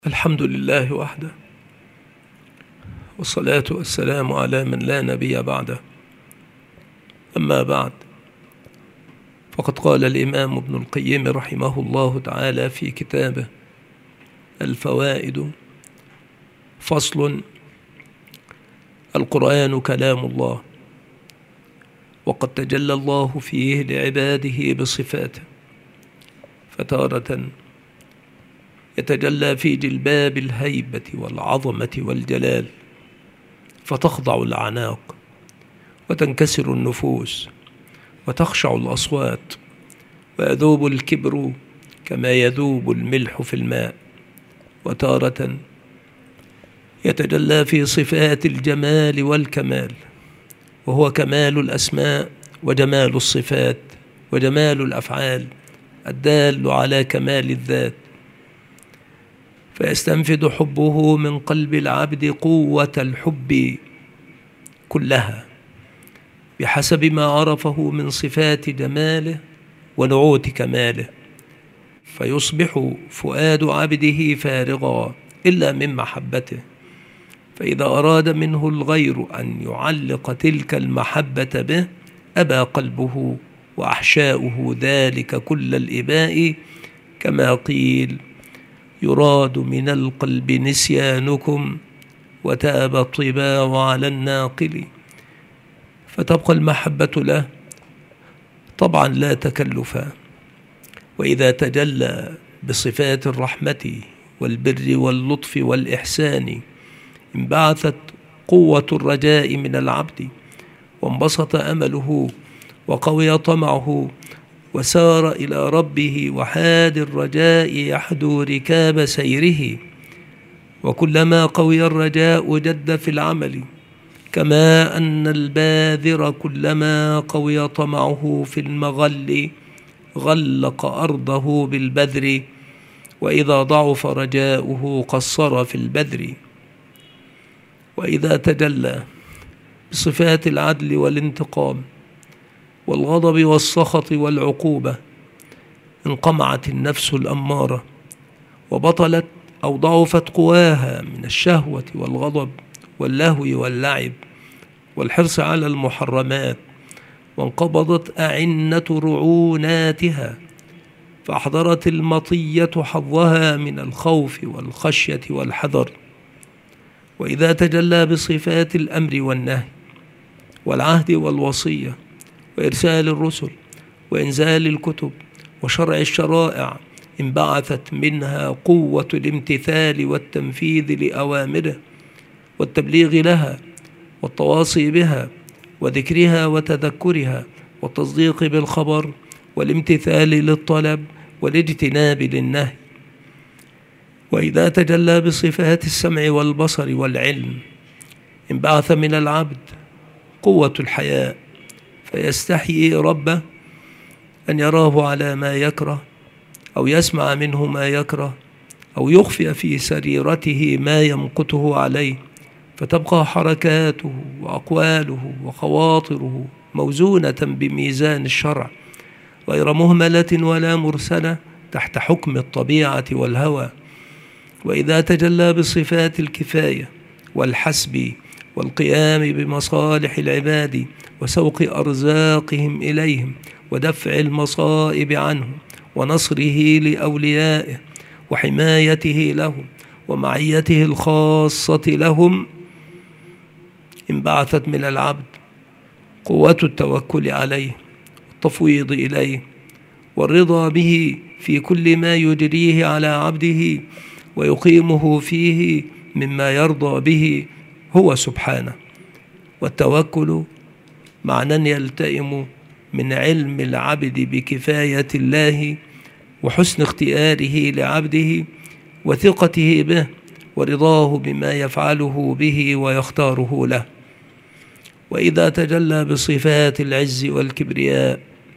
الحمد لله وحده، والصلاة والسلام على من لا نبي بعده. أما بعد، فقد قال الإمام ابن القيم رحمه الله تعالى في كتابه الفوائد: فصل: القرآن كلام الله، وقد تجلى الله فيه لعباده بصفاته، فتارة يتجلى في جلباب الهيبة والعظمة والجلال، فتخضع الأعناق وتنكسر النفوس وتخشع الأصوات، ويذوب الكبر كما يذوب الملح في الماء. وتارة يتجلى في صفات الجمال والكمال، وهو كمال الأسماء وجمال الصفات وجمال الأفعال الدال على كمال الذات، فيستنفد حبه من قلب العبد قوة الحب كلها بحسب ما عرفه من صفات جماله ونعوت كماله، فيصبح فؤاد عبده فارغا إلا من محبته. فإذا أراد منه الغير أن يعلق تلك المحبة به أبى قلبه وأحشاؤه ذلك كل الإباء، كما قيل: يراد من القلب نسيانكم وتاب الطباع على الناقل. فتبقى المحبة له طبعا لا تكلفا. وإذا تجلى بصفات الرحمة والبر واللطف والإحسان انبعثت قوة الرجاء من العبد، وانبسط أمله وقوي طمعه، وسار إلى ربه وحاد الرجاء يحدو ركاب سيره. وكلما قوي الرجاء جد في العمل، كما أن الباذر كلما قوي طمعه في المغل غلق أرضه بالبذر، وإذا ضعف رجاؤه قصر في البذر. وإذا تجلى بصفات العدل والانتقام والغضب والسخط والعقوبة انقمعت النفس الأمارة، وبطلت أو ضعفت قواها من الشهوة والغضب واللهو واللعب والحرص على المحرمات، وانقبضت أعنة رعوناتها، فأحضرت المطية حظها من الخوف والخشية والحذر. وإذا تجلى بصفات الأمر والنهي والعهد والوصية وإرسال الرسل وإنزال الكتب وشرع الشرائع انبعثت منها قوة الامتثال والتنفيذ لأوامره والتبليغ لها والتواصي بها وذكرها وتذكرها والتصديق بالخبر والامتثال للطلب والاجتناب للنهي. وإذا تجلى بصفات السمع والبصر والعلم انبعث من العبد قوة الحياء، فيستحيي ربه أن يراه على ما يكره، أو يسمع منه ما يكره، أو يخفي في سريرته ما يمقته عليه، فتبقى حركاته وأقواله وخواطره موزونة بميزان الشرع، غير مهملة ولا مرسلة تحت حكم الطبيعة والهوى. وإذا تجلى بصفات الكفاية والحسب والقيام بمصالح العباد وسوق أرزاقهم إليهم ودفع المصائب عنهم ونصره لأوليائه وحمايته لهم ومعيته الخاصة لهم، انبعثت من العبد قوة التوكل عليه والتفويض إليه والرضا به في كل ما يجريه على عبده ويقيمه فيه مما يرضى به هو سبحانه. والتوكل معنى يلتئم من علم العبد بكفاية الله وحسن اختياره لعبده وثقته به ورضاه بما يفعله به ويختاره له. وإذا تجلى بصفات العز والكبرياء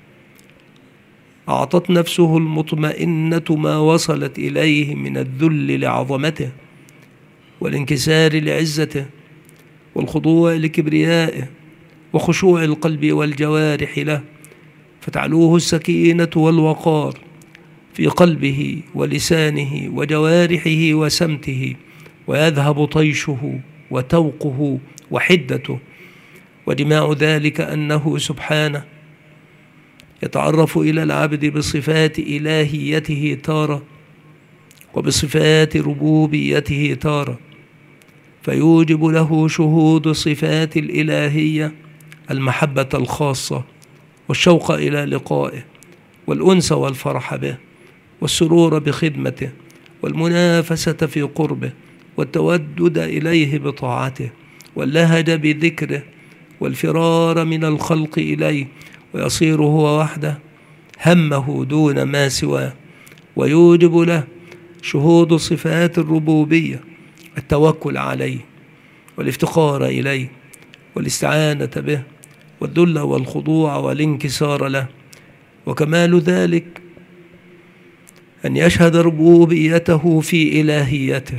أعطت نفسه المطمئنة ما وصلت إليه من الذل لعظمته والانكسار لعزته والخضوع لكبريائه وخشوع القلب والجوارح له، فتعلوه السكينة والوقار، في قلبه ولسانه وجوارحه وسمته، ويذهب طيشه وتوقه وحدته. ودماء ذلك أنه سبحانه يتعرف إلى العبد بصفات إلهيته تارة، وبصفات ربوبيته تارة، فيوجب له شهود صفات الإلهية المحبة الخاصة والشوق إلى لقائه والأنس والفرح به والسرور بخدمته والمنافسة في قربه والتودد إليه بطاعته واللهج بذكره والفرار من الخلق إليه، ويصير هو وحده همه دون ما سواه. ويوجب له شهود صفات الربوبية التوكل عليه والافتقار إليه والاستعانة به والذل والخضوع والانكسار له. وكمال ذلك أن يشهد ربوبيته في إلهيته،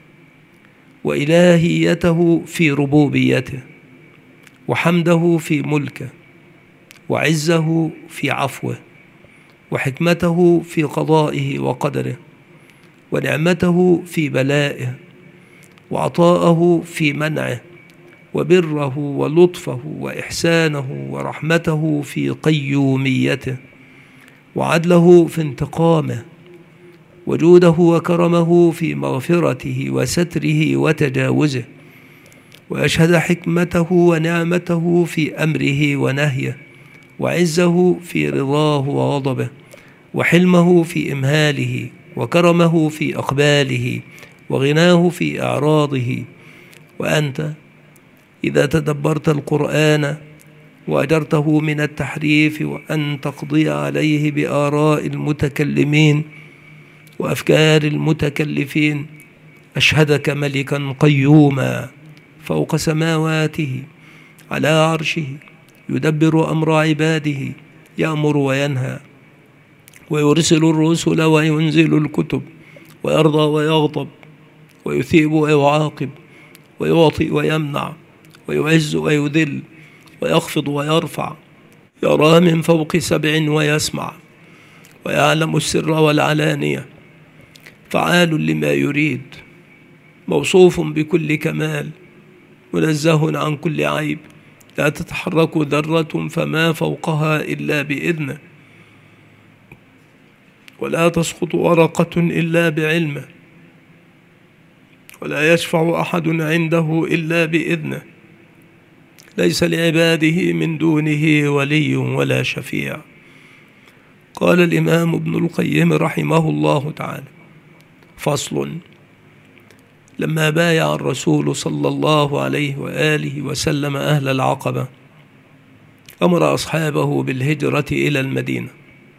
وإلهيته في ربوبيته، وحمده في ملكه، وعزه في عفوه، وحكمته في قضائه وقدره، ونعمته في بلائه، وعطاءه في منعه، وبره ولطفه وإحسانه ورحمته في قيوميته، وعدله في انتقامه، وجوده وكرمه في مغفرته وستره وتجاوزه، ويشهد حكمته ونعمته في أمره ونهيه، وعزه في رضاه وغضبه، وحلمه في إمهاله، وكرمه في أقباله، وغناه في إعراضه. وأنت إذا تدبرت القرآن وأجرته من التحريف وأن تقضي عليه بآراء المتكلمين وأفكار المتكلفين، أشهدك ملكا قيوما فوق سماواته على عرشه، يدبر أمر عباده، يأمر وينهى، ويرسل الرسل وينزل الكتب، ويرضى ويغضب، ويثيب ويعاقب، ويعطي ويمنع، ويعز ويذل، ويخفض ويرفع، يرى من فوق 7 ويسمع، ويعلم السر والعلانية، فعال لما يريد، موصوف بكل كمال، منزه عن كل عيب، لا تتحرك ذرة فما فوقها إلا بإذنه، ولا تسقط ورقة إلا بعلمه، ولا يشفع أحد عنده إلا بإذنه، ليس لعباده من دونه ولي ولا شفيع. قال الإمام ابن القيم رحمه الله تعالى: فصل: لما بايع الرسول صلى الله عليه وآله وسلم أهل العقبة، أمر أصحابه بالهجرة إلى المدينة،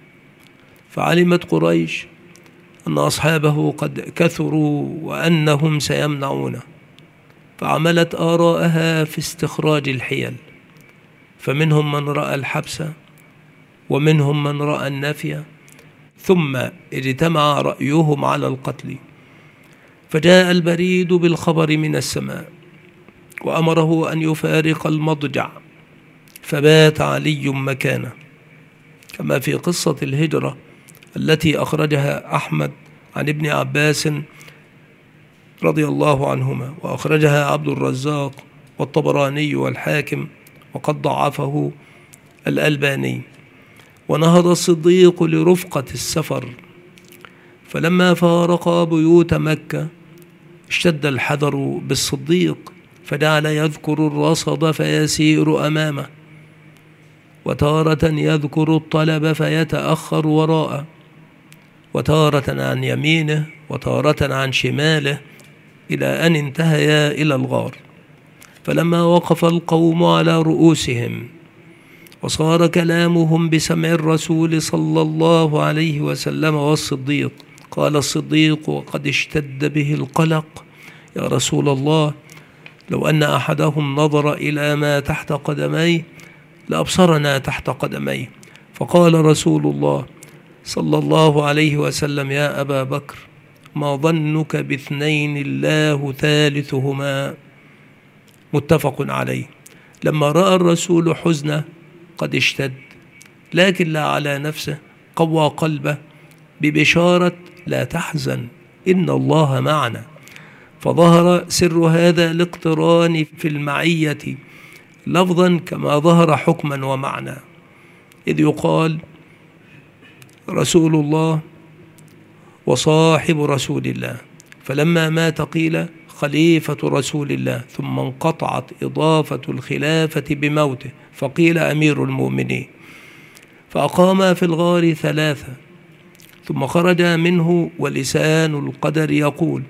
فعلمت قريش أن أصحابه قد كثروا وأنهم سيمنعونه، فعملت آراءها في استخراج الحيل، فمنهم من رأى الحبس ومنهم من رأى النفي، ثم اجتمع رأيهم على القتل، فجاء البريد بالخبر من السماء وأمره أن يفارق المضجع، فبات علي مكانه، كما في قصة الهجرة التي أخرجها أحمد عن ابن عباس رضي الله عنهما، وأخرجها عبد الرزاق والطبراني والحاكم، وقد ضعفه الألباني. ونهض الصديق لرفقة السفر، فلما فارقا بيوت مكة اشتد الحذر بالصديق، فجعل يذكر الرصد فيسير أمامه، وتارة يذكر الطلب فيتأخر وراءه، وتارة عن يمينه وتارة عن شماله، إلى أن انتهيا إلى الغار. فلما وقف القوم على رؤوسهم وصار كلامهم بسمع الرسول صلى الله عليه وسلم والصديق، قال الصديق وقد اشتد به القلق: يا رسول الله، لو أن أحدهم نظر إلى ما تحت قدميه لأبصرنا تحت قدميه. فقال رسول الله صلى الله عليه وسلم: يا أبا بكر، ما ظنك باثنين الله ثالثهما؟ متفق عليه. لما رأى الرسول حزنه قد اشتد، لكن لا على نفسه، قوى قلبه ببشارة لا تحزن إن الله معنا، فظهر سر هذا الاقتران في المعية لفظا كما ظهر حكما ومعنى، إذ يقال رسول الله وصاحب رسول الله، فلما مات قيل خليفة رسول الله، ثم انقطعت إضافة الخلافة بموته فقيل أمير المؤمنين، فأقام في الغار 3 ثم خرج منه ولسان القدر يقول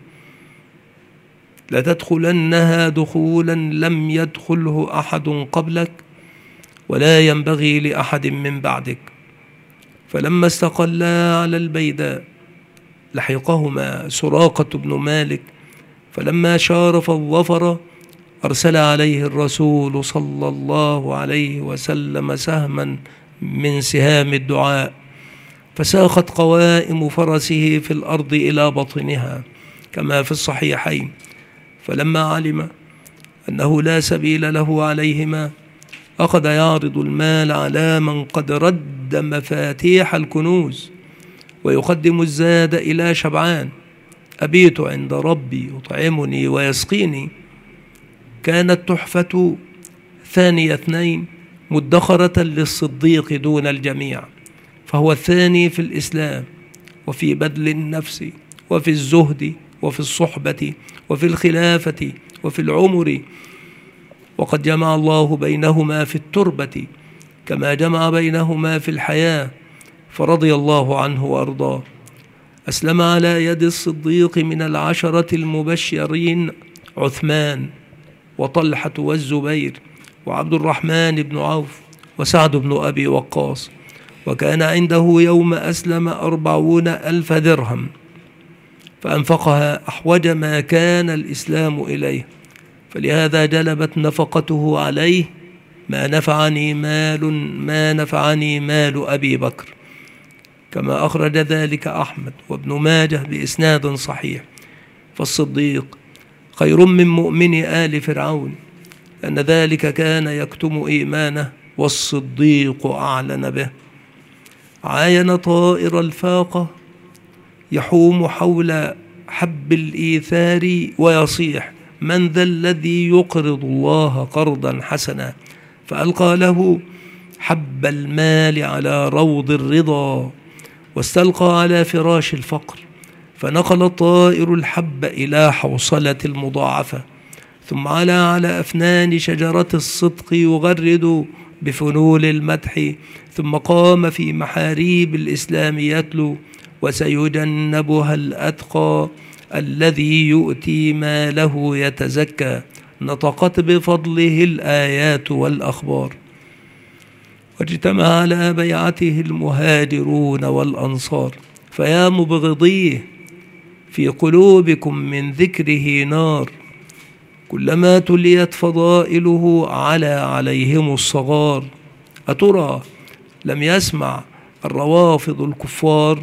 لتدخلنها دخولا لم يدخله أحد قبلك ولا ينبغي لأحد من بعدك. فلما استقلا على البيداء لحقهما سراقة بن مالك، فلما شارف الظفر أرسل عليه الرسول صلى الله عليه وسلم سهما من سهام الدعاء، فساخت قوائم فرسه في الأرض إلى بطنها كما في الصحيحين. فلما علم أنه لا سبيل له عليهما أخذ يعرض المال على من قد رد مفاتيح الكنوز، ويقدم الزاد إلى شبعان: أبيت عند ربي يطعمني ويسقيني. كانت تحفة 2 مدخرة للصديق دون الجميع، فهو الثاني في الإسلام وفي بذل النفس وفي الزهد وفي الصحبة وفي الخلافة وفي العمر، وقد جمع الله بينهما في التربة كما جمع بينهما في الحياة، فرضي الله عنه وأرضاه. أسلم على يد الصديق من 10 المبشرين عثمان وطلحة والزبير وعبد الرحمن بن عوف وسعد بن أبي وقاص، وكان عنده يوم أسلم 40,000 درهم، فأنفقها أحوج ما كان الإسلام إليه، فلهذا جلبت نفقته عليه ما نفعني مال أبي بكر، كما أخرج ذلك أحمد وابن ماجه بإسناد صحيح. فالصديق خير من مؤمن آل فرعون، لأن ذلك كان يكتم إيمانه والصديق أعلن به. عاين طائر الفاقة يحوم حول حب الإيثار ويصيح: من ذا الذي يقرض الله قرضا حسنا؟ فألقى له حب المال على روض الرضا، واستلقى على فراش الفقر، فنقل الطائر الحب إلى حوصلة المضاعفة، ثم على أفنان شجرة الصدق يغرد بفنون المدح، ثم قام في محاريب الإسلام يتلو: وسيجنبها الأتقى الذي يؤتي ماله يتزكى. نطقت بفضله الآيات والأخبار، واجتمع على بيعته المهاجرون والأنصار. فيا مبغضيه في قلوبكم من ذكره نار، كلما تليت فضائله عليهم الصغار. أترى لم يسمع الروافض الكفار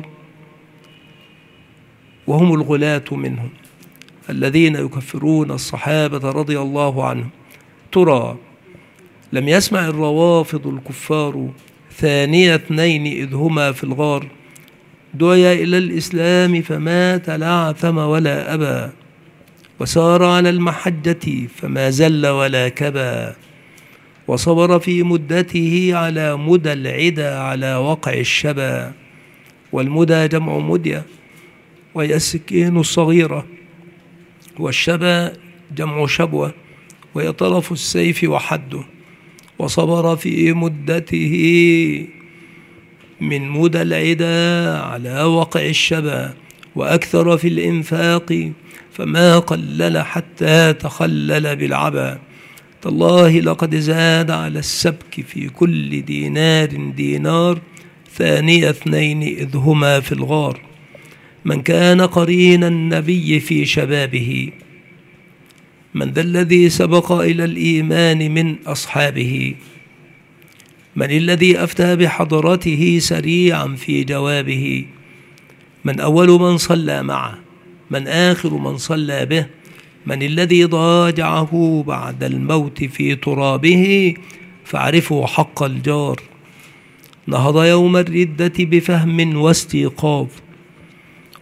وهم الغلاة منهم الذين يكفرون الصحابة رضي الله عنهم؟ ترى لم يسمع الروافض الكفار 2 إذ هما في الغار: دعي إلى الإسلام فما تلعثم ولا أبى، وسار على المحجة فما زل ولا كبى، وصبر في مدته على مدى العدا على وقع الشبى. والمدى جمع مدية، وهي السكين الصغيرة، والشبى جمع شبوة، وهي طرف السيف وحده. وصبر في مدته من مدى العدا على وقع الشبى، وأكثر في الإنفاق فما قلل حتى تخلل بالعبا. تالله لقد زاد على السبك في كل دينار دينار، 2 إذ هما في الغار. من كان قرين النبي في شبابه، من ذا الذي سبق إلى الإيمان من أصحابه؟ من الذي أفتى بحضرته سريعا في جوابه؟ من أول من صلى معه؟ من آخر من صلى به؟ من الذي ضاجعه بعد الموت في ترابه؟ فاعرفوا حق الجار. نهض يوم الردة بفهم واستيقاظ،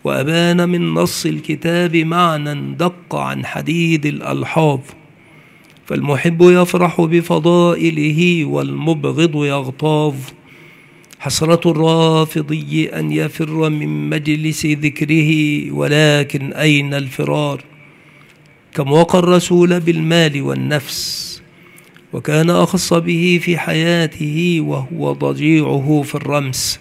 وأبان من نص الكتاب معنى دق عن حديد الألحاظ. فالمحب يفرح بفضائله والمبغض يغتاظ. حسرة الرافضي أن يفر من مجلس ذكره، ولكن أين الفرار؟ كم وقى الرسول بالمال والنفس، وكان أخص به في حياته وهو ضجيعه في الرمس.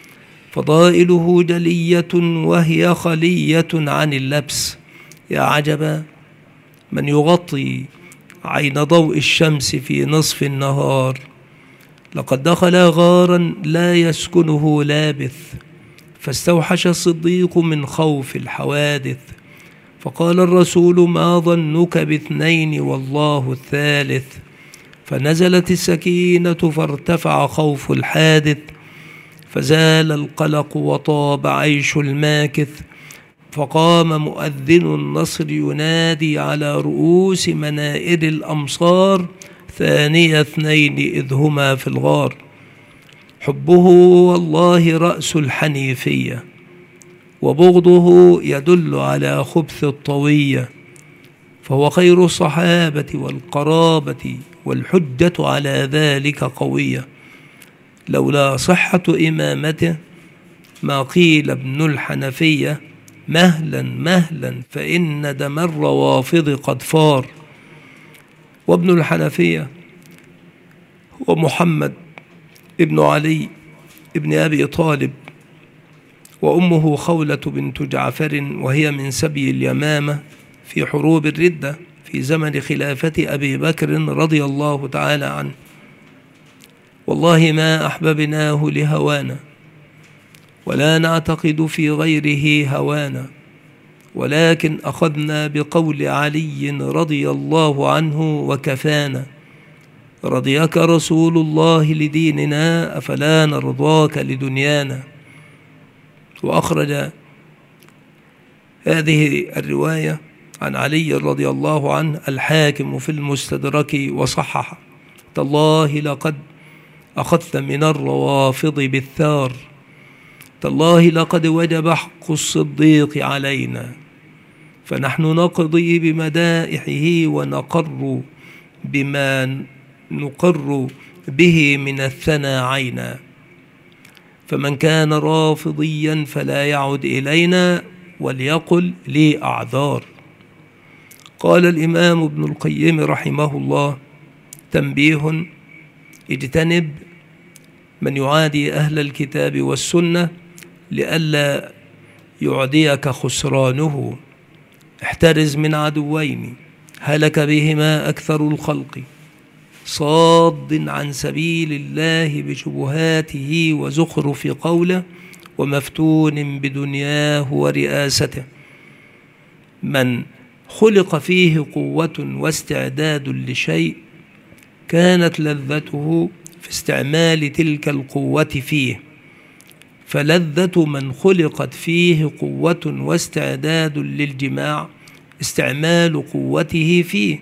فضائله جلية وهي خلية عن اللبس. يا عجبا من يغطي عين ضوء الشمس في نصف النهار. لقد دخل غارا لا يسكنه لابث، فاستوحش الصديق من خوف الحوادث. فقال الرسول: ما ظنك باثنين والله الثالث؟ فنزلت السكينة فارتفع خوف الحادث، فزال القلق وطاب عيش الماكث. فقام مؤذن النصر ينادي على رؤوس منائر الأمصار: ثاني اثنين إذ هما في الغار. حبه والله رأس الحنيفية، وبغضه يدل على خبث الطوية. فهو خير الصحابة والقرابة، والحجة على ذلك قوية. لولا صحة إمامته ما قيل ابن الحنفية: مهلا مهلا فإن دم الروافض قد فار. وابن الحنفية هو محمد ابن علي ابن أبي طالب، وأمه خولة بنت جعفر، وهي من سبي اليمامة في حروب الردة في زمن خلافة أبي بكر رضي الله تعالى عنه. والله ما أحببناه لهوانا، ولا نعتقد في غيره هوانا، ولكن أخذنا بقول علي رضي الله عنه وكفانا. رضيك رسول الله لديننا، أفلا نرضاك لدنيانا. وأخرج هذه الرواية عن علي رضي الله عنه الحاكم في المستدرك وصحح: تالله لقد أخذت من الروافض بالثار، تالله لقد وجب حق الصديق علينا، فنحن نقضي بمدائحه ونقر بما نقر به من الثنى عينا. فمن كان رافضيا فلا يعد إلينا، وليقل لي أعذار. قال الإمام ابن القيم رحمه الله: تنبيه: اجتنب من يعادي أهل الكتاب والسنة لئلا يعديك خسرانه. احترز من عدوين هلك بهما أكثر الخلق: صاد عن سبيل الله بشبهاته وزخرف قوله، ومفتون بدنياه ورئاسته. من خلق فيه قوة واستعداد لشيء كانت لذته في استعمال تلك القوة فيه، فلذة من خلقت فيه قوة واستعداد للجماع استعمال قوته فيه،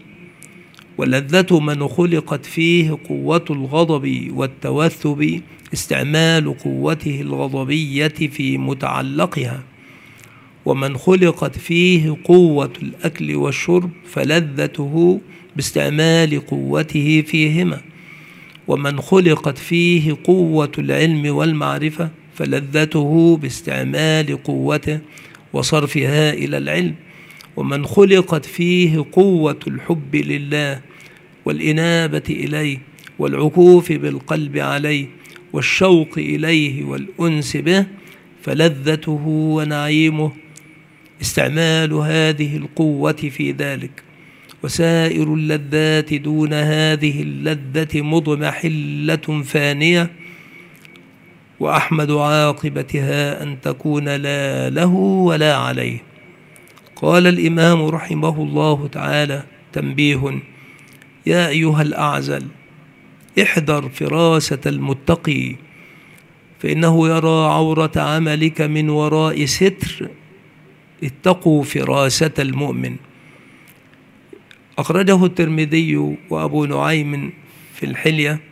ولذة من خلقت فيه قوة الغضب والتوثب استعمال قوته الغضبية في متعلقها، ومن خلقت فيه قوة الأكل والشرب فلذته باستعمال قوته فيهما، ومن خلقت فيه قوة العلم والمعرفة فلذته باستعمال قوته وصرفها إلى العلم، ومن خلقت فيه قوة الحب لله والإنابة إليه والعكوف بالقلب عليه والشوق إليه والأنس به فلذته ونعيمه استعمال هذه القوة في ذلك. وسائر اللذات دون هذه اللذة مضمحلة فانية، وأحمد عاقبتها أن تكون لا له ولا عليه. قال الإمام رحمه الله تعالى: تنبيه: يا أيها الأعزل، احذر فراسة المتقي، فإنه يرى عورة عملك من وراء ستر. اتقوا فراسة المؤمن. أخرجه الترمذي وأبو نعيم في الحلية،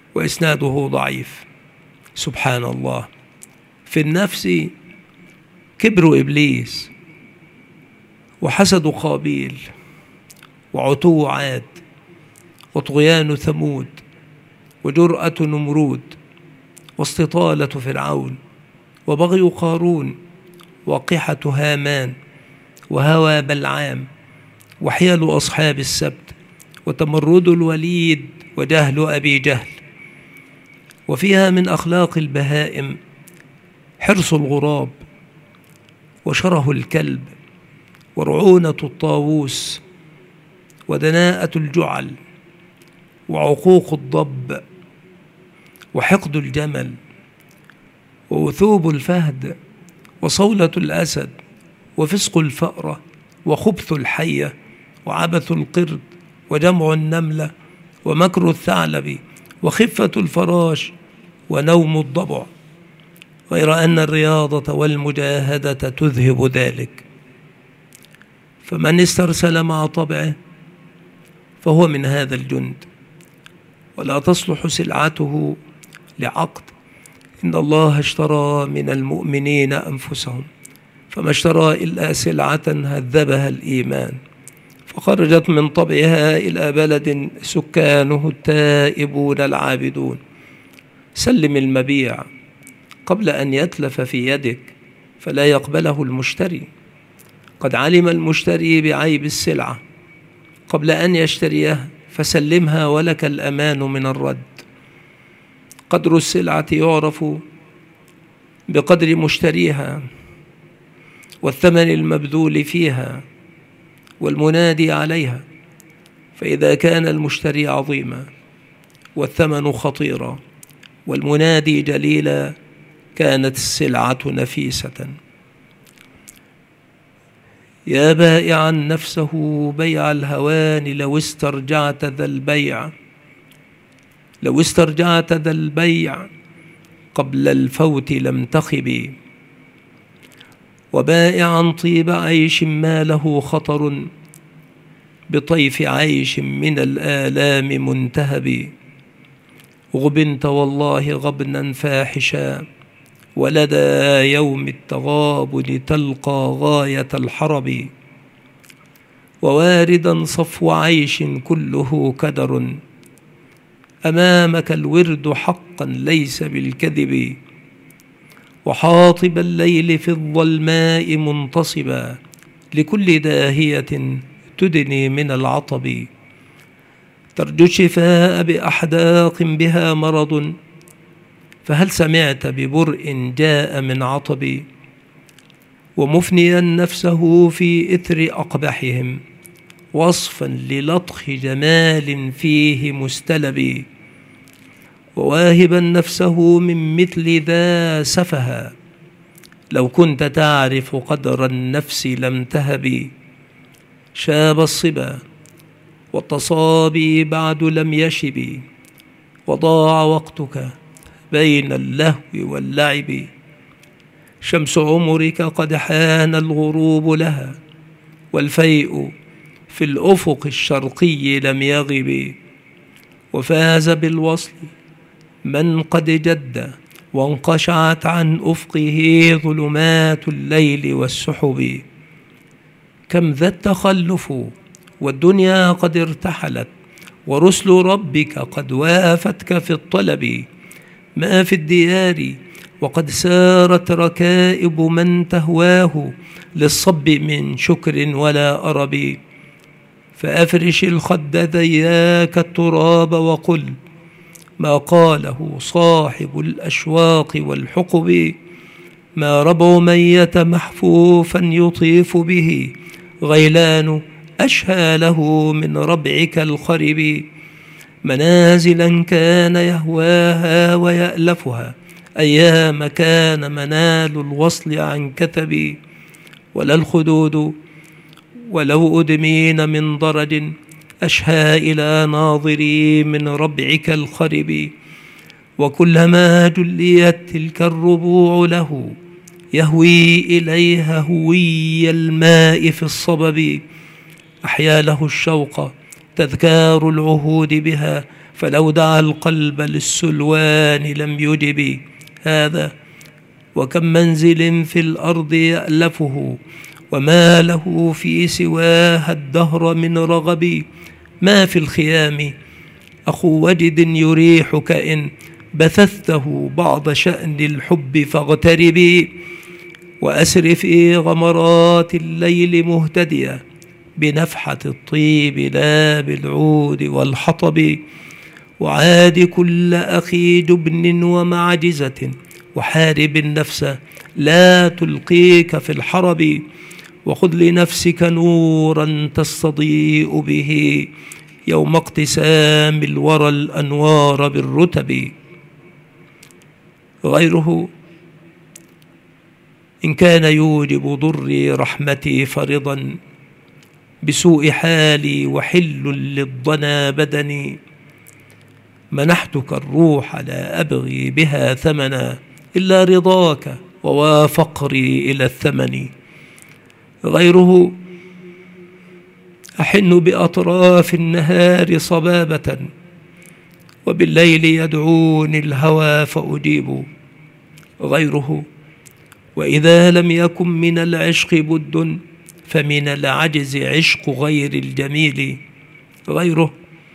وإسناده ضعيف. سبحان الله، في النفس كبر إبليس، وحسد قابيل، وعتو عاد، وطغيان ثمود، وجرأة نمرود، واستطالة فرعون، وبغي قارون، وقحة هامان، وهوى بلعام، وحيل أصحاب السبت، وتمرد الوليد، وجهل أبي جهل. وفيها من أخلاق البهائم حرص الغراب، وشره الكلب، ورعونة الطاووس، ودناءة الجعل، وعقوق الضب، وحقد الجمل، ووثوب الفهد، وصولة الأسد، وفسق الفأرة، وخبث الحية، وعبث القرد، وجمع النملة، ومكر الثعلب، وخفة الفراش، ونوم الضبع، غير أن الرياضة والمجاهدة تذهب ذلك. فمن استرسل مع طبعه فهو من هذا الجند، ولا تصلح سلعته لعقد. إن الله اشترى من المؤمنين أنفسهم، فما اشترى إلا سلعة هذبها الإيمان، فخرجت من طبعها إلى بلد سكانه التائبون العابدون. سلم المبيع قبل أن يتلف في يدك، فلا يقبله المشتري. قد علم المشتري بعيب السلعة قبل أن يشتريها، فسلمها ولك الأمان من الرد. قدر السلعة يعرف بقدر مشتريها، والثمن المبذول فيها، والمنادي عليها. فإذا كان المشتري عظيما، والثمن خطيرا، والمنادي جليلا، كانت السلعة نفيسة. يا بائعا نفسه بيع الهوان، لو استرجعت ذا البيع قبل الفوت لم تخب. وبائعا طيب عيش ما له خطر، بطيف عيش من الآلام منتهب. غبنت والله غبنا فاحشا، ولدى يوم التغابن تلقى غاية الحرب. وواردا صفو عيش كله كدر، أمامك الورد حقا ليس بالكذب. وحاطب الليل في الظلماء منتصبا، لكل داهية تدني من العطب. ترجو الشفاء بأحداق بها مرض، فهل سمعت ببرء جاء من عطب. ومفنيا نفسه في إثر أقبحهم، وصفا للطخ جمال فيه مستلب. وواهبا نفسه من مثل ذا سفها، لو كنت تعرف قدر النفس لم تهب. شاب الصبا والتصابي بعد لم يشب، وضاع وقتك بين اللهو واللعب. شمس عمرك قد حان الغروب لها، والفيء في الأفق الشرقي لم يغب. وفاز بالوصل من قد جد، وانقشعت عن أفقه ظلمات الليل والسحب. كم ذا التخلف والدنيا قد ارتحلت، ورسل ربك قد وافتك في الطلب. ما في الديار وقد سارت ركائب من تهواه، للصب من شكر ولا أرب. فأفرش الخد ذياك التراب، وقل ما قاله صاحب الأشواق والحقب. ما ربع ميت محفوفا يطيف به، غيلان أشهى له من ربعك الخرب. منازلا كان يهواها ويألفها، أيام كان منال الوصل عن كتب. ولا الخدود ولو أدمين من ضرج، أشهى إلى ناظري من ربعك الخرب. وكلما جليت تلك الربوع له، يهوي إليها هوي الماء في الصبب. أحيا له الشوق تذكار العهود بها، فلو دعا القلب للسلوان لم يجب. هذا وكم منزل في الأرض يألفه، وما له في سواها الدهر من رغب. ما في الخيام أخو وجد يريحك إن بثثته بعض شأن الحب فاغتربي. وأسر في غمرات الليل مهتديا بنفحة الطيب لا بالعود والحطب. وعاد كل أخي جبن ومعجزة، وحارب النفس لا تلقيك في الحرب. وخذ لنفسك نورا تستضيء به يوم اقتسام الورى الأنوار بالرتب. غيره إن كان يوجب ضري رحمتي فرضا بسوء حالي وحل للضنا بدني. منحتك الروح لا أبغي بها ثمنا إلا رضاك ووافقري إلى الثمن. غيره أحن بأطراف النهار صبابة وبالليل يدعوني الهوى فأجيب. غيره وإذا لم يكن من العشق بد فمن العجز عشق غير الجميل. غيره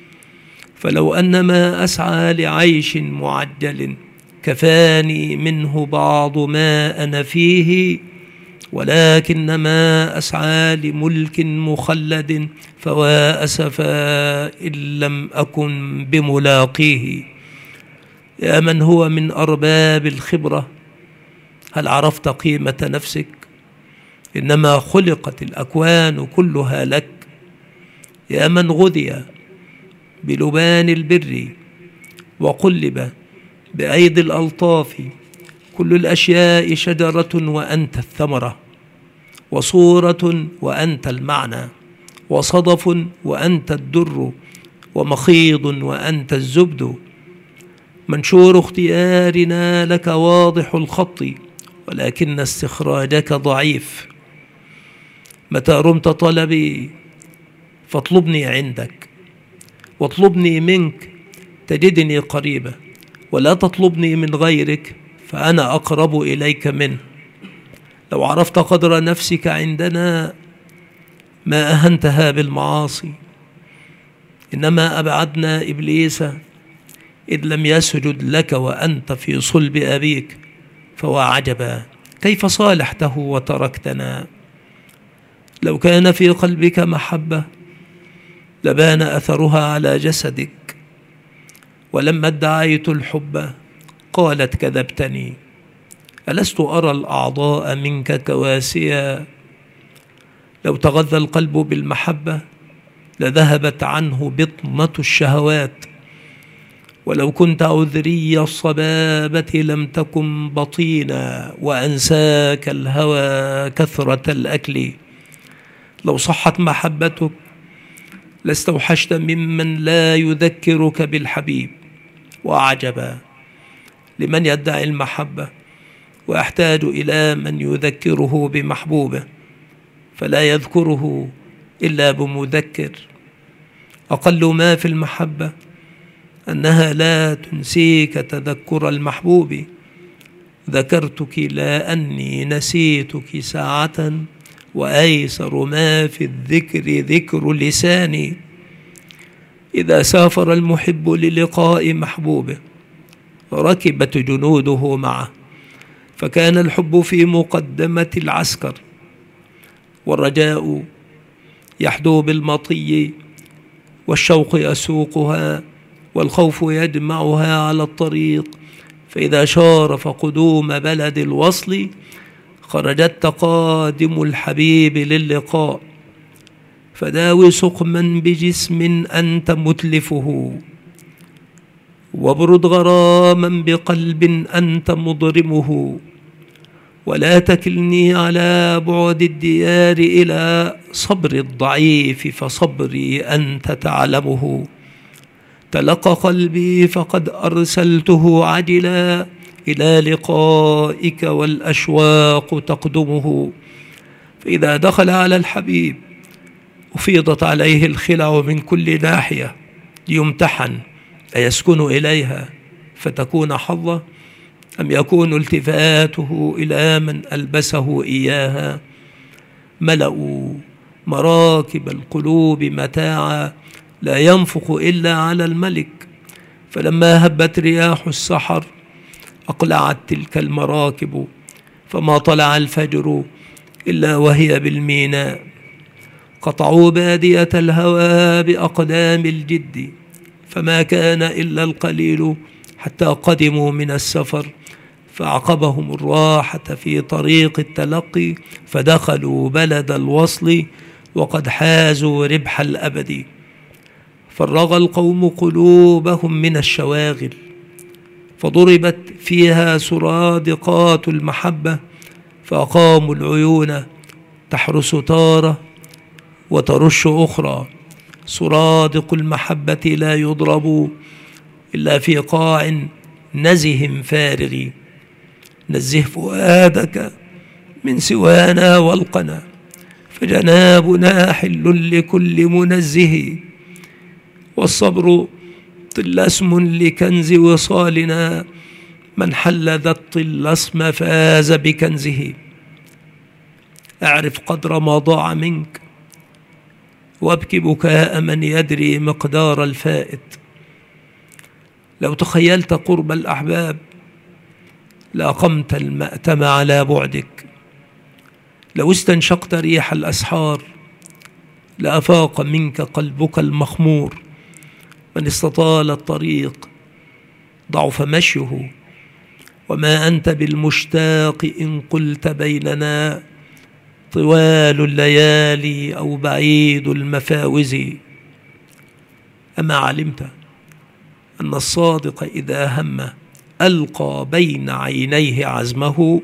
فلو أن ما أسعى لعيش معجل كفاني منه بعض ما أنا فيه، ولكن ما أسعى لملك مخلد فوا أسفا إن لم أكن بملاقيه. يا من هو من أرباب الخبرة، هل عرفت قيمة نفسك؟ إنما خلقت الأكوان كلها لك. يا من غذي بلبان البر وقلب بأيدي الألطاف، كل الأشياء شجرة وأنت الثمرة، وصورة وأنت المعنى، وصدف وأنت الدر، ومخيض وأنت الزبد. منشور اختيارنا لك واضح الخط، ولكن استخراجك ضعيف. متى رمت طلبي فاطلبني عندك، واطلبني منك تجدني قريبا، ولا تطلبني من غيرك فأنا أقرب إليك منه. لو عرفت قدر نفسك عندنا ما أهنتها بالمعاصي، إنما أبعدنا إبليس إذ لم يسجد لك وأنت في صلب أبيك. فوا عجبا كيف صالحته وتركتنا. لو كان في قلبك محبة لبان أثرها على جسدك، ولما ادعيت الحب قالت كذبتني. ألست أرى الأعضاء منك كواسيا. لو تغذى القلب بالمحبة لذهبت عنه بطنة الشهوات، ولو كنت عذري الصبابة لم تكن بطينا، وأنساك الهوى كثرة الأكل. لو صحت محبتك لاستوحشت ممن لا يذكرك بالحبيب. وعجبا لمن يدعي المحبة ويحتاج إلى من يذكره بمحبوبه فلا يذكره إلا بمذكر. أقل ما في المحبة أنها لا تنسيك تذكر المحبوب. ذكرتك لا أني نسيتك ساعة، وأيسر ما في الذكر ذكر لساني. إذا سافر المحب للقاء محبوبه ركبت جنوده معه، فكان الحب في مقدمة العسكر، والرجاء يحدو بالمطي، والشوق يسوقها، والخوف يجمعها على الطريق. فإذا شارف قدوم بلد الوصل خرجت تقادم الحبيب للقاء. فداوي سقما بجسم أنت متلفه، وابرد غراما بقلب أنت مضرمه. ولا تكلني على بعد الديار إلى صبر الضعيف، فصبري أنت تعلمه. تلقى قلبي فقد أرسلته عجلا إلى لقائك، والأشواق تقدمه. فإذا دخل على الحبيب أفيضت عليه الخلع من كل ناحية ليمتحن أيسكن إليها فتكون حظة، أم يكون التفاته إلى من ألبسه إياها؟ ملأوا مراكب القلوب متاعا لا ينفق إلا على الملك، فلما هبت رياح السحر أقلعت تلك المراكب، فما طلع الفجر إلا وهي بالميناء. قطعوا بادية الهوى بأقدام الجد، فما كان إلا القليل حتى قدموا من السفر، فأعقبهم الراحة في طريق التلقي، فدخلوا بلد الوصل وقد حازوا ربح الأبد. فرغ القوم قلوبهم من الشواغل، فضربت فيها سرادقات المحبة، فأقاموا العيون تحرس تارة وترش أخرى. سرادق المحبة لا يضرب إلا في قاع نزه فارغ. نزه فؤادك من سوانا والقنا، فجنابنا حل لكل منزه. والصبر طلسم لكنز وصالنا، من حل ذا الطلسم فاز بكنزه. اعرف قدر ما ضاع منك، وابكي بكاء من يدري مقدار الفائت. لو تخيلت قرب الأحباب لأقمت المأتم على بعدك، لو استنشقت ريح الأسحار لأفاق منك قلبك المخمور. من استطال الطريق ضعف مشيه، وما أنت بالمشتاق إن قلت بيننا طوال الليالي أو بعيد المفاوز. أما علمت أن الصادق إذا هم ألقى بين عينيه عزمه،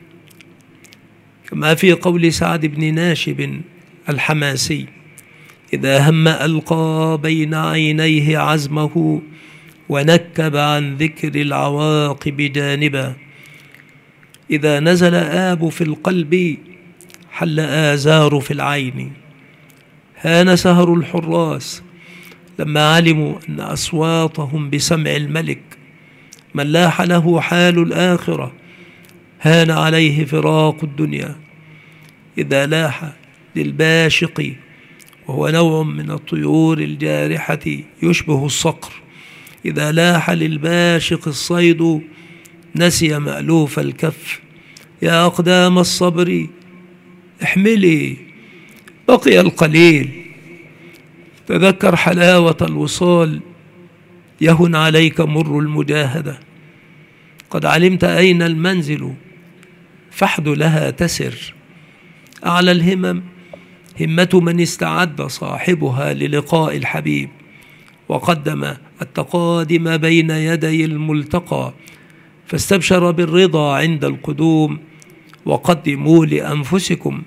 كما في قول سعد بن ناشب الحماسي: إذا هم ألقى بين عينيه عزمه، ونكب عن ذكر العواقب جانبا. إذا نزل آب في القلب حل آزار في العين. هان سهر الحراس لما علموا أن أصواتهم بسمع الملك. من لاح له حال الآخرة هان عليه فراق الدنيا. إذا لاح للباشق، وهو نوع من الطيور الجارحة يشبه الصقر، إذا لاح للباشق الصيد نسي مألوف الكف. يا أقدام الصبر احملي، بقي القليل. تذكر حلاوة الوصال، يهن عليك مر المجاهدة. قد علمت أين المنزل، فحد لها تسر. أعلى الهمم همة من استعد صاحبها للقاء الحبيب، وقدم التقادم بين يدي الملتقى، فاستبشر بالرضا عند القدوم. وقدموا لأنفسكم،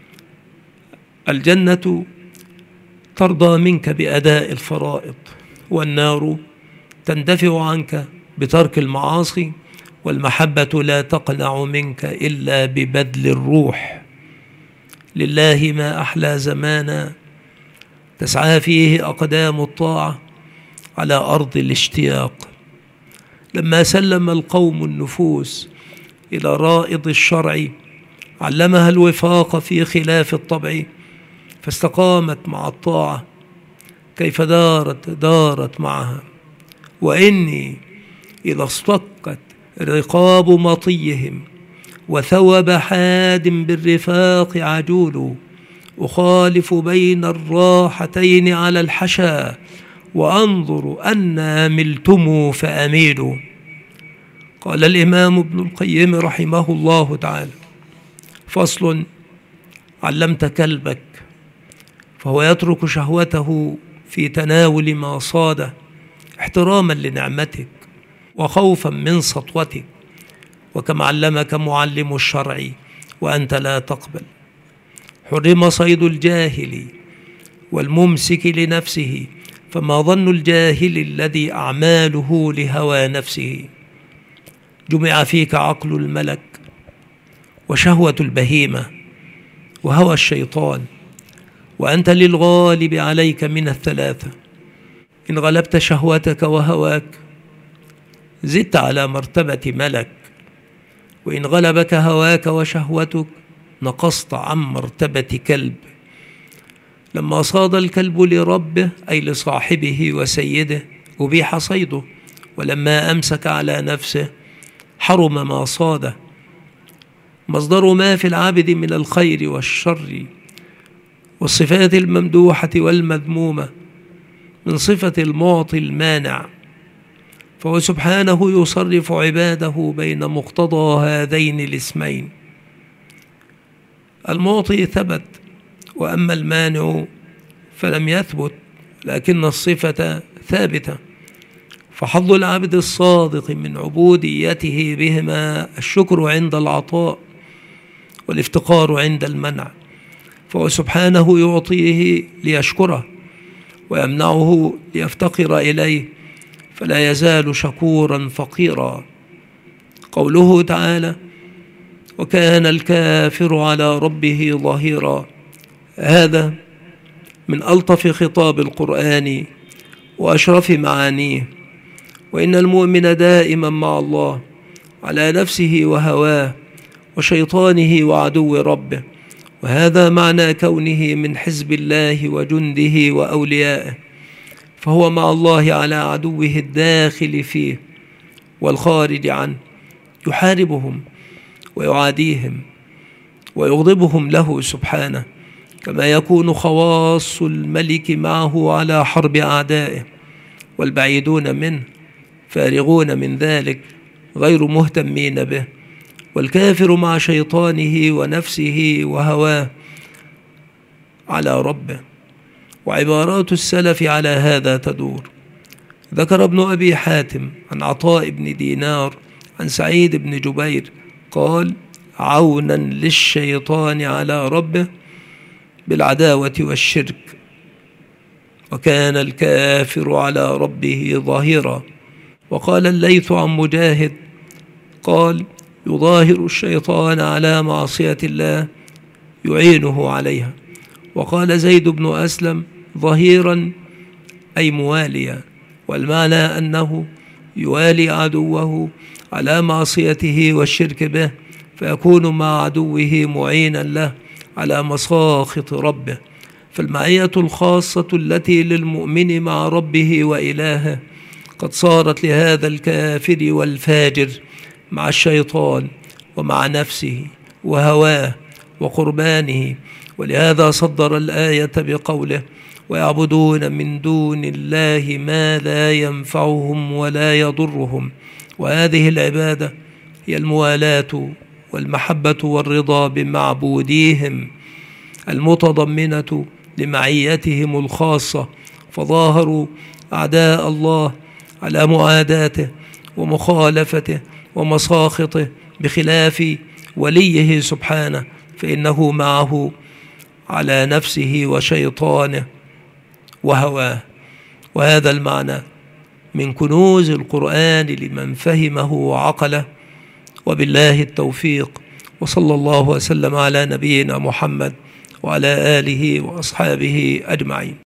الجنة ترضى منك بأداء الفرائض، والنار تندفع عنك بترك المعاصي، والمحبة لا تقنع منك إلا ببذل الروح. لله ما أحلى زمانا تسعى فيه أقدام الطاعة على أرض الاشتياق. لما سلم القوم النفوس إلى رائض الشرع علمها الوفاق في خلاف الطبع، فاستقامت مع الطاعة. كيف دارت معها. وإني إذا اصطكت رقاب مطيهم، وثوب حاد بالرفاق عجول، أخالف بين الراحتين على الحشا، وأنظر أنا ملتم فأميل. قال الإمام ابن القيم رحمه الله تعالى: فصل: علمت كلبك فهو يترك شهوته في تناول ما صاده، احتراما لنعمتك وخوفا من سطوتك، وكما علمك معلم الشرع وأنت لا تقبل. حرم صيد الجاهل والممسك لنفسه، فما ظن الجاهل الذي أعماله لهوى نفسه. جمع فيك عقل الملك، وشهوة البهيمة، وهوى الشيطان، وأنت للغالب عليك من الثلاثة. إن غلبت شهوتك وهواك زدت على مرتبة ملك وإن غلبك هواك وشهوتك نقصت عن مرتبة كلب. لما صاد الكلب لربه أي لصاحبه وسيده أبيح صيده، ولما أمسك على نفسه حرم ما صاده. مصدر ما في العبد من الخير والشر والصفات الممدوحة والمذمومة من صفة المعطي المانع، فهو سبحانه يصرف عباده بين مقتضى هذين الاسمين. المعطي ثبت، وأما المانع فلم يثبت، لكن الصفة ثابتة. فحظ العبد الصادق من عبوديته بهما الشكر عند العطاء والافتقار عند المنع، فهو سبحانه يعطيه ليشكره ويمنعه ليفتقر إليه، فلا يزال شكورا فقيرا. قوله تعالى: وكان الكافر على ربه ظهيرا، هذا من ألطف خطاب القرآن وأشرف معانيه. وإن المؤمن دائما مع الله على نفسه وهواه وشيطانه وعدو ربه، وهذا معنى كونه من حزب الله وجنده وأوليائه، فهو مع الله على عدوه الداخل فيه والخارج عنه، يحاربهم ويعاديهم ويغضبهم له سبحانه، كما يكون خواص الملك معه على حرب أعدائه، والبعيدون منه فارغون من ذلك غير مهتمين به. والكافر مع شيطانه ونفسه وهواه على ربه. وعبارات السلف على هذا تدور. ذكر ابن أبي حاتم عن عطاء بن دينار عن سعيد بن جبير قال: عونا للشيطان على ربه بالعداوة والشرك. وكان الكافر على ربه ظهيرا. وقال الليث عن مجاهد قال: يظاهر الشيطان على معصية الله يعينه عليها. وقال زيد بن أسلم: ظهيرا أي مواليا، والمعنى أنه يوالي عدوه على معصيته والشرك به، فيكون مع عدوه معينا له على مساخط ربه. فالمعية الخاصة التي للمؤمن مع ربه وإلهه قد صارت لهذا الكافر والفاجر مع الشيطان ومع نفسه وهواه وقربانه. ولهذا صدر الآية بقوله: ويعبدون من دون الله ما لا ينفعهم ولا يضرهم. وهذه العبادة هي الموالاة والمحبة والرضا بمعبوديهم المتضمنة لمعيتهم الخاصة، فظاهروا أعداء الله على معاداته ومخالفته ومساخطه، بخلاف وليه سبحانه فإنه معه على نفسه وشيطانه وهواه. وهذا المعنى من كنوز القرآن لمن فهمه وعقله، وبالله التوفيق. وصلى الله وسلم على نبينا محمد وعلى آله وأصحابه أجمعين.